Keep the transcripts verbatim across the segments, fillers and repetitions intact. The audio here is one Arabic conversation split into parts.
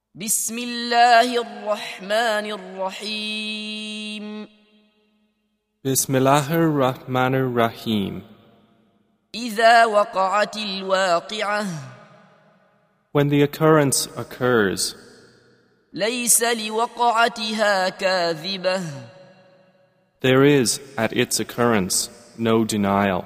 بسم الله الرحمن الرحيم Bismillahir Rahmanir Rahim. إذا وقعت الواقعة When the occurrence occurs, ليس لوقعتها كاذبة there is at its occurrence no denial.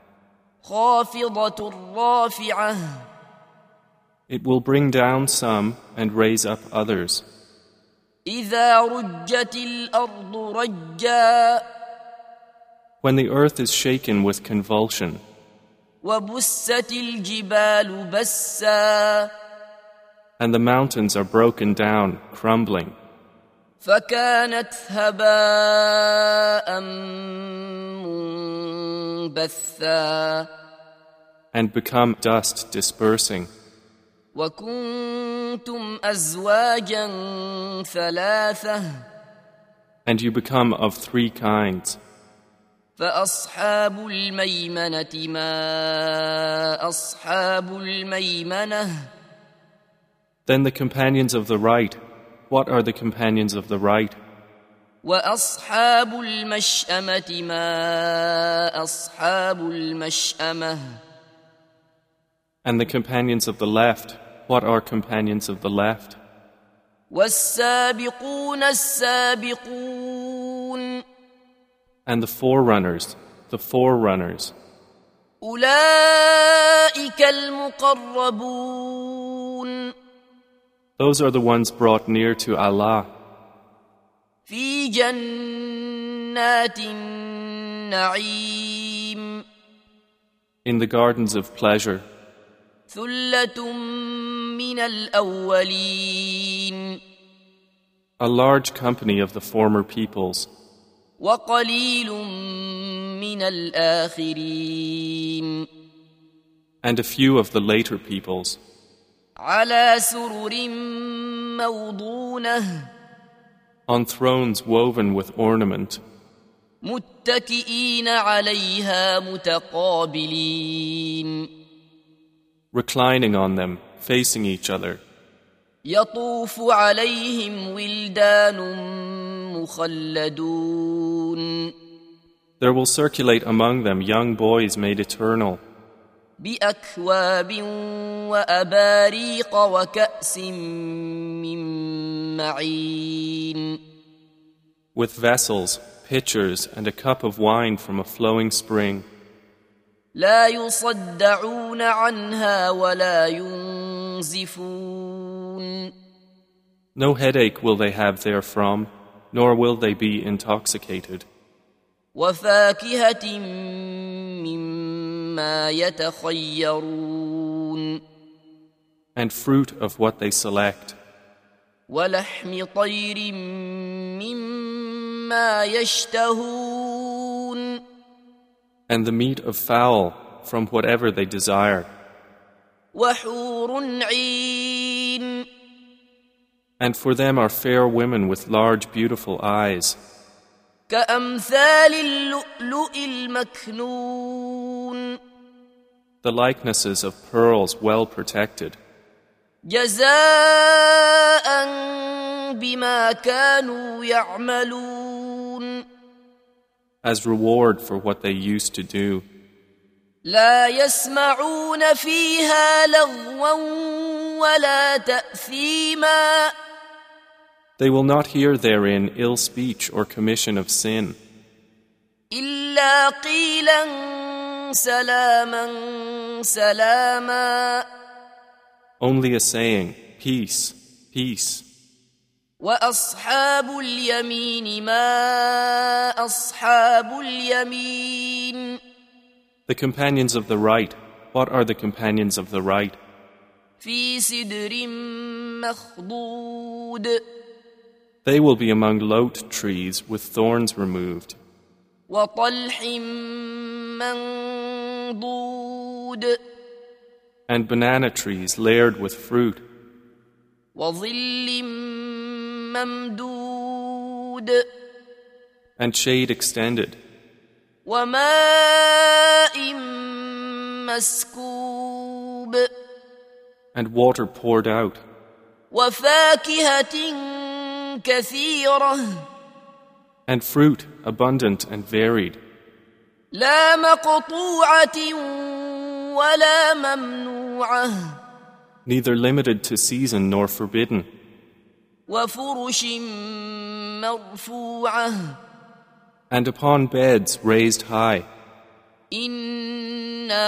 خافضة رافعة It will bring down some and raise up others. إذا رجت الأرض رجا When the earth is shaken with convulsion, وبست الجبال بسا and the mountains are broken down, crumbling, فكانت هباء منبثا and become dust dispersing, وكنتم أزواجا ثلاثة and you become of three kinds. فأصحاب الميمنة ما أصحاب الميمنة Then the companions of the right, what are the companions of the right? وأصحاب المشأمة ما أصحاب المشأمة And the companions of the left, what are companions of the left? والسابقون السابقون And the forerunners, the forerunners. أولئك المقربون Those are the ones brought near to Allah في جنات النعيم in the gardens of pleasure. ثلة من الأولين A large company of the former peoples وقليل من الآخرين and a few of the later peoples على سرر موضونة on thrones woven with ornament, متكئين عليها متقابلين reclining on them, facing each other. يطوف عليهم ولدان مخلدون There will circulate among them young boys made eternal بأكواب وأباريق وكأس من معين with vessels, pitchers, and a cup of wine from a flowing spring. لا يصدعون عنها ولا ينزفون No headache will they have therefrom, nor will they be intoxicated. وفاكهة مما يتخيرون And fruit of what they select, ولحم طير مما يشتهون and the meat of fowl from whatever they desire. وحور عين And for them are fair women with large beautiful eyes, كأمثال اللؤلؤ المكنون the likenesses of pearls well protected, جزاء بما كانوا يعملون as reward for what they used to do. لا يسمعون فيها لغوا ولا تأثيما They will not hear therein ill speech or commission of sin, إلا قيلا سلاما سلاما only a saying, peace, peace. وأصحاب اليمين ما أصحاب اليمين The companions of the right, what are the companions of the right? في سدر مخضود They will be among lote trees with thorns removed, وطلح منضود and banana trees layered with fruit, وظل ممدود and shade extended, وماء مسكوب and water poured out, وفاكهة كثيرة and fruit abundant and varied, لا مقطوعة ولا ممنوعة neither limited to season nor forbidden, وفرش مرفوعة and upon beds raised high. إنا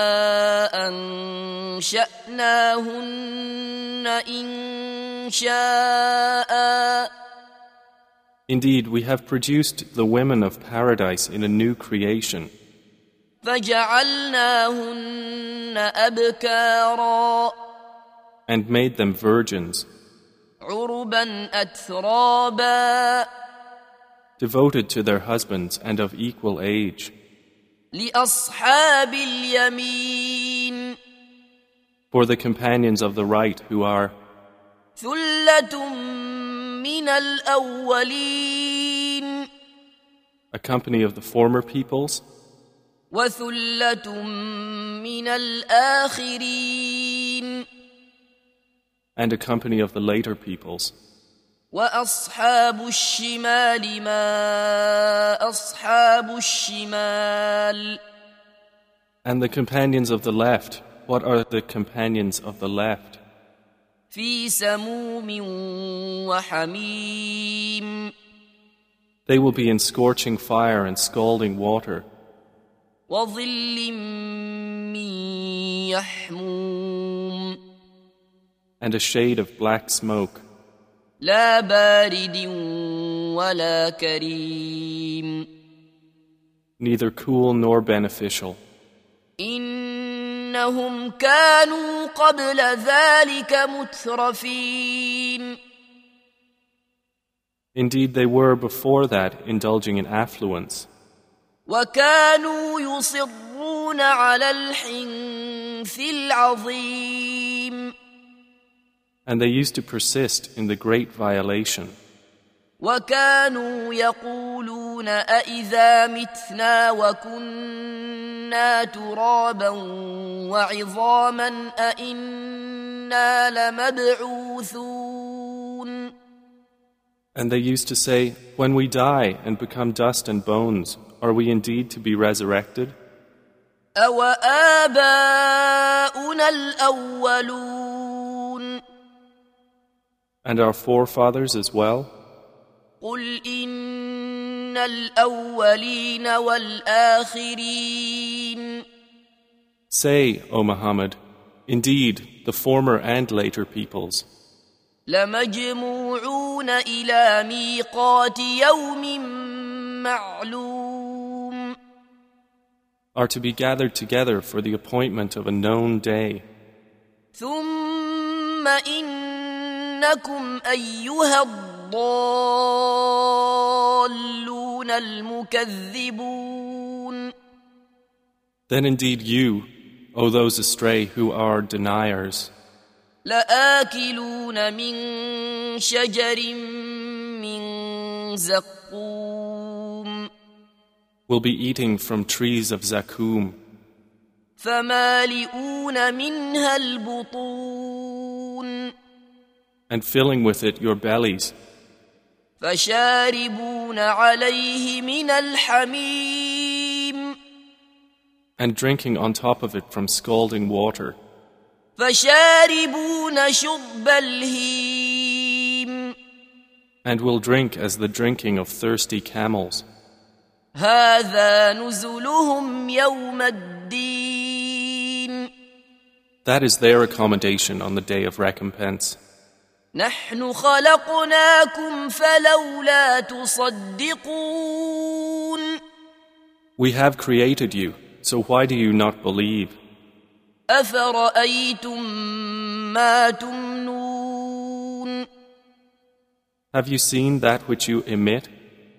أنشأناهن إن شاء Indeed, we have produced the women of paradise in a new creation, فجعلناهن أبكارا and made them virgins, عربا أترابا devoted to their husbands and of equal age, لأصحاب اليمين for the companions of the right who are ثلة من الأولين a company of the former peoples وثلة من الآخرين and a company of the later peoples. وأصحاب الشمال ما أصحاب الشمال And the companions of the left, what are the companions of the left? في سموم وحميم They will be in scorching fire and scalding water, وظل من يحموم and a shade of black smoke, لا بارد ولا كريم neither cool nor beneficial. إنهم كانوا قبل ذلك مترفين Indeed, they were before that indulging in affluence, وكانوا يصرون على الحنث العظيم and they used to persist in the great violation. وكانوا يقولون أإذا متنا وكنا ترابا وعظاما أإنا لمبعوثون And they used to say, when we die and become dust and bones, are we indeed to be resurrected? أوآباؤنا الأولون And our forefathers as well? قل إن الأولين والآخرين Say, O Muhammad, indeed, the former and later peoples لمجموعون إلى ميقات يوم معلوم are to be gathered together for the appointment of a known day. ثم إنكم أيها الضالون المكذبون Then indeed you, O those astray who are deniers, لآكلون من شجر من زقوم will be eating from trees of zakum, فمالئون منها البطون and filling with it your bellies, فشاربون عليه من الحميم and drinking on top of it from scalding water, فشاربون شرب الهيم and will drink as the drinking of thirsty camels. هذا نزلهم يوم الدين That is their accommodation on the day of recompense. نحن خلقناكم فلولا تصدقون We have created you, so why do you not believe? أفرأيتم ما تمنون Have you seen that which you emit?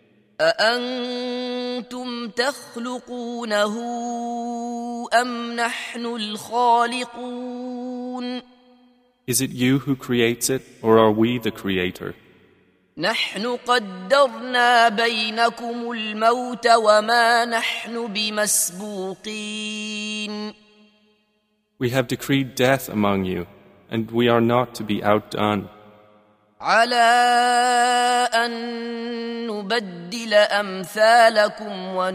أأنتم تخلقونه أم نحن الخالقون Is it you who creates it, or are we the creator? نحن قدرنا بينكم الموت وما نحن بمسبوقين We have decreed death among you, and we are not to be outdone. على أن نبدل أمثالكم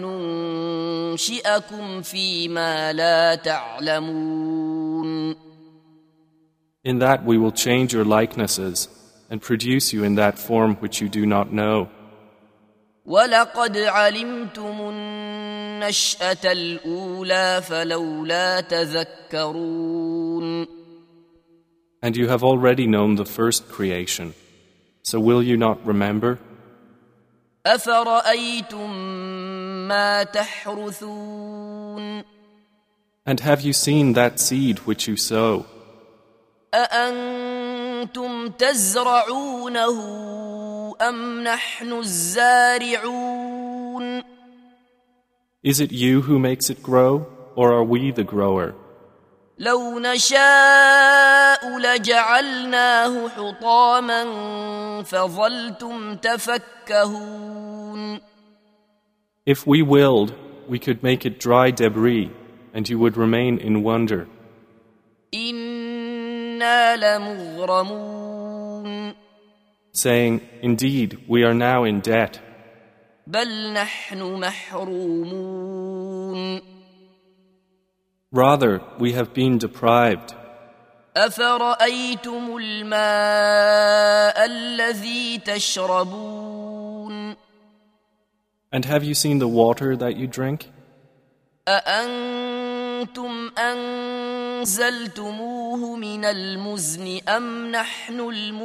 وننشئكم فيما لا تعلمون. In that we will change your likenesses and produce you in that form which you do not know. وَلَقَدْ عَلِمْتُمُ النَّشْأَةَ الْأُولَى فَلَوْلَا تَذَكَّرُونَ. And you have already known the first creation, so will you not remember? أَفَرَأَيْتُم مَّا تَحْرُثُونَ. And have you seen that seed which you sow? أَأَنتُمْ تَزْرَعُونَهُ أَمْ نَحْنُ الزَّارِعُونَ. Is it you who makes it grow, or are we the grower? لو نشاء لجعلناه حطاما فظلتم تفكهون. If we willed, we could make it dry debris, and you would remain in wonder. إنا لمغرمون. Saying, indeed, we are now in debt. بل نحن محرومون. Rather, we have been deprived. أفرأيتم الماء الذي تشربون. And have you seen the water that you drink? أأنتم أنزلتموه من المزن أم نحن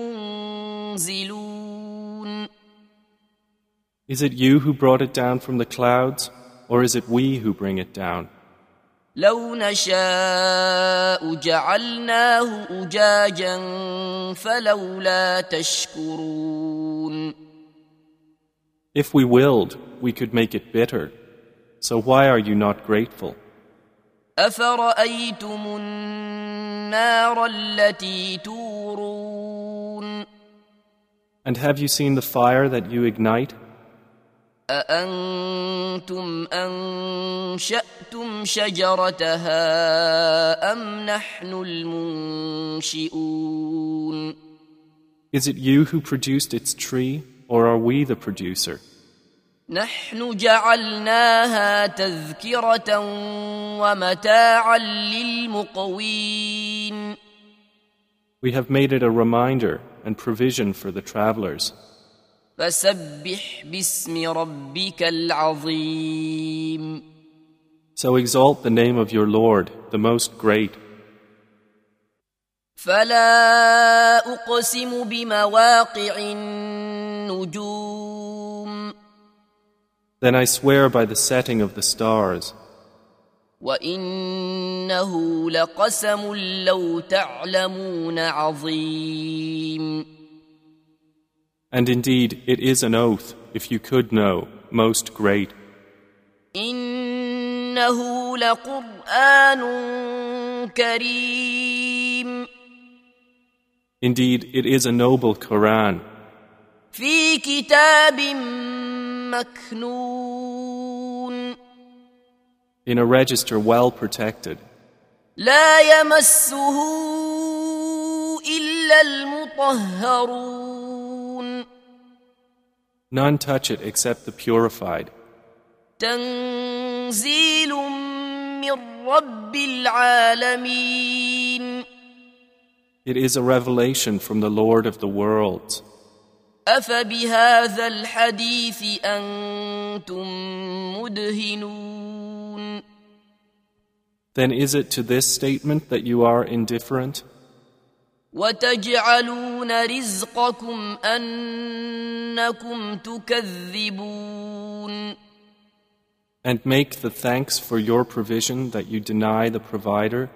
المنزلون. Is it you who brought it down from the clouds, or is it we who bring it down? لو نشاء جعلناه أجاجا فلولا تشكرون. If we willed, we could make it bitter. So why are you not grateful? أفرأيتم النار التي تورون. And have you seen the fire that you ignite? أأنتم أنشأتم شجرتها أم نحن المنشئون. Is it you who produced its tree, or are we the producer? نحن جعلناها تذكرة ومتاعا للمقوين. We have made it a reminder and provision for the travelers. فسبح باسم ربك العظيم. So exalt the name of your Lord, the most great. فلا أقسم بمواقع النجوم. Then I swear by the setting of the stars. وإنه لقسم لو تعلمون عظيم. And indeed, it is an oath, if you could know, most great. إنه لقرآن كريم. Indeed, it is a noble Quran. في كتاب مكنون. In a register well protected. لا يمسه إلا المطهرون. None touch it except the purified. تنزيل من رب العالمين. It is a revelation from the Lord of the worlds. أفبهذا الحديث أنتم مدهنون. Then is it to this statement that you are indifferent? وتجعلون رزقكم أنكم تكذبون. And make the thanks for your provision that you deny the provider?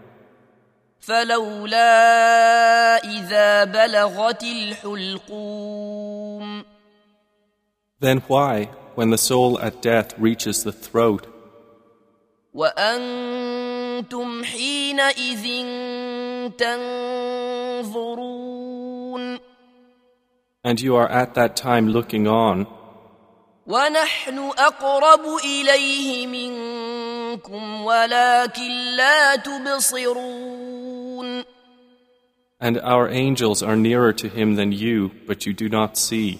فلولا إذا بلغت الحلقوم. Then why, when the soul at death reaches the throat, وأنتم حينئذ تنظرون. and you are at that time looking on, ونحن أقرب إليه منكم ولكن لا تبصرون. And our angels are nearer to him than you, but you do not see.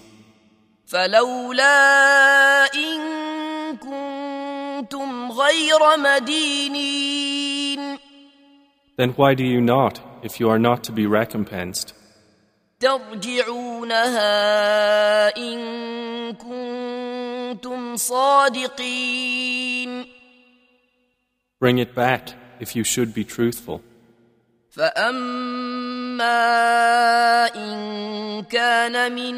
فلولا إن كنتم غير مدينين Then why do you not, if you are not to be recompensed? ترجعونها إن كنتم صادقين Bring it back, if you should be truthful. فأما إن كان من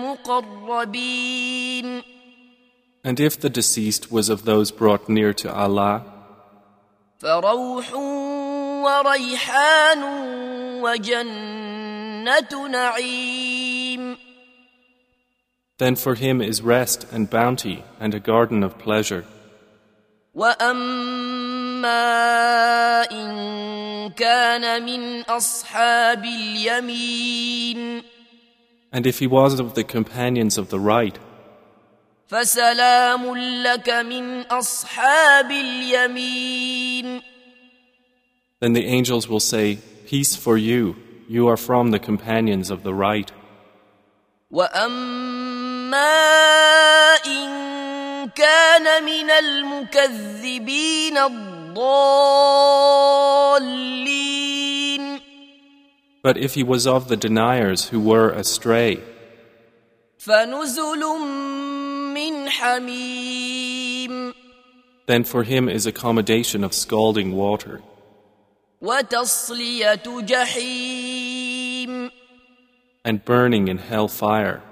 المقربين And if the deceased was of those brought near to Allah, فروح وريحان وجنة نعيم then for him is rest and bounty and a garden of pleasure. وأما إن كان من أصحاب اليمين And if he was of the companions of the right, فسلام لك من أصحاب اليمين then the angels will say, Peace for you, you are from the companions of the right. وأما إن كان من المكذبين الضالين But if he was of the deniers who were astray, فنزل من حميم then for him is accommodation of scalding water, وتصلية جحيم and burning in hell fire.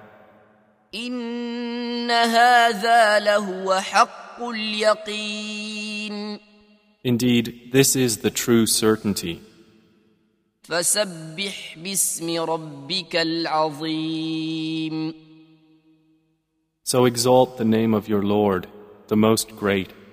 إن هذا لهو حق اليقين Indeed, this is the true certainty. فسبح باسم ربك العظيم So exalt the name of your Lord, the most great.